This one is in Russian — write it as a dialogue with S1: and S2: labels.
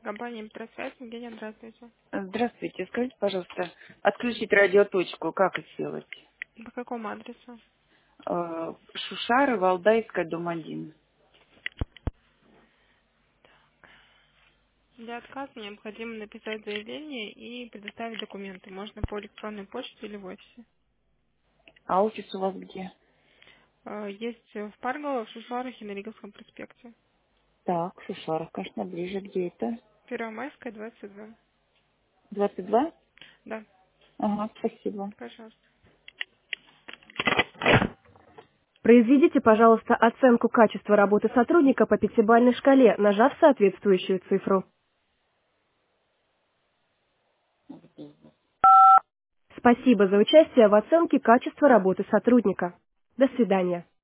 S1: Компания «Метросвязь». Евгения, здравствуйте.
S2: Здравствуйте. Скажите, пожалуйста, отключить радиоточку, как это сделать?
S1: По какому адресу?
S2: Шушары, Валдайская, дом 1.
S1: Для отказа необходимо написать заявление и предоставить документы. Можно по электронной почте или в офисе.
S2: А офис у вас где?
S1: Есть в Паргово, в Шушарах и на Риговском проспекте.
S2: Так, Шушаров, конечно, ближе. Где это?
S1: Первомайская, 22.
S2: 22?
S1: Да,
S2: Ага, спасибо.
S1: пожалуйста.
S3: Произведите, пожалуйста, оценку качества работы сотрудника по пятибалльной шкале, нажав соответствующую цифру. Спасибо за участие в оценке качества работы сотрудника. До свидания.